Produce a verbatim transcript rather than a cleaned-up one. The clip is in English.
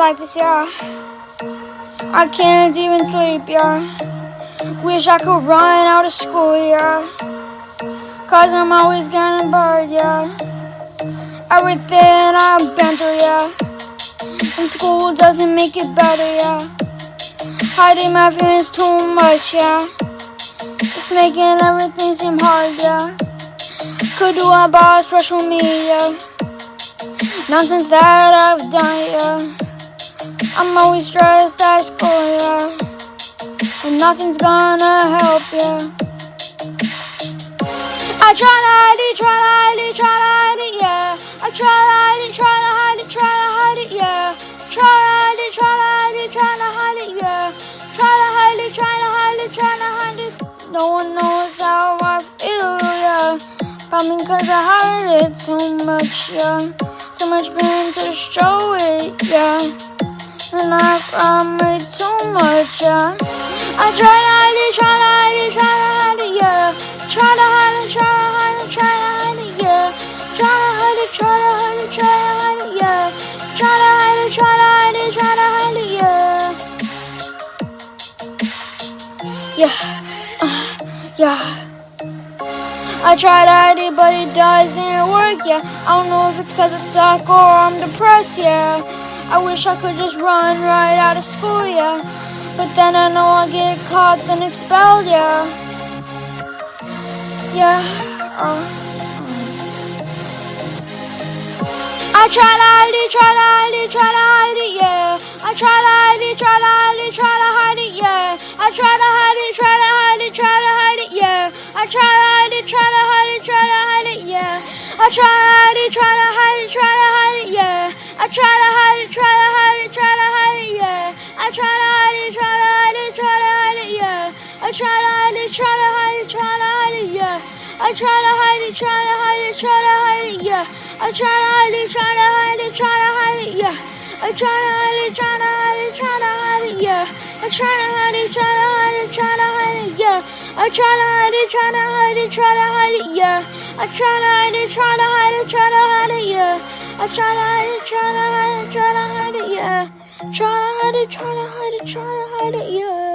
like this, yeah. I can't even sleep, yeah. Wish I could run out of school, yeah. Cause I'm always getting bored, yeah. Everything I've been through, yeah. And school doesn't make it better, yeah. Hiding my feelings too much, yeah. It's making everything seem hard, yeah. Could do about social media. Nonsense that I've done, yeah. I'm always stressed at school, yeah. And nothing's gonna help, yeah. I try to hide it, try to hide it, try to hide it, yeah. I try to hide it, try to hide it, try to hide it, yeah. Try to hide it, try to hide it, try to hide it, yeah. Try to hide it, try to hide it, try to hide it. No one knows how I feel, yeah. Probably cause I hide it too much, yeah. Too much pain to show it, yeah. And I cry way too much, yeah. I try to hide it, try to hide it, try to hide it, yeah. Try to hide it, try to hide it, try to hide it, yeah. Try to hide it, try to hide it, try to hide it, yeah. Try to hide it, try to hide it, try to hide it, yeah. Yeah, uh, yeah. I try to hide it, but it doesn't work, yeah. I don't know if it's cause I suck or I'm depressed, yeah. I wish I could just run right out of school, yeah. But then I know I'll get caught and expelled, yeah. Yeah, uh, I try to hide it, try to hide it, try to hide it, yeah. I try to hide it, try to hide it, try to hide it, yeah. I try to hide it, try to hide it, try to hide it, yeah. I try to hide it, try to hide it, try to hide it, yeah. I try to hide it, try to hide it, try to hide it, yeah. I try to hide it, try to hide it, try to hide it, yeah. I try to hide it, try to hide it, try to hide it, yeah. I try to hide it, try to hide it, try to hide it, yeah. I try to hide it, try to hide it, try to hide it, yeah. I try to hide it, try to hide it, try to hide it, yeah. I try to hide it, try to hide it, try to hide it, yeah. I try to hide it, try to hide it, try to hide it, yeah. I try to hide it, try to hide it, try to hide it, yeah. I try to hide it, try to hide it, try to hide it, yeah. I try to hide it, try to hide it, try to hide it, yeah. Try to hide it, try to hide it, try to hide it, yeah.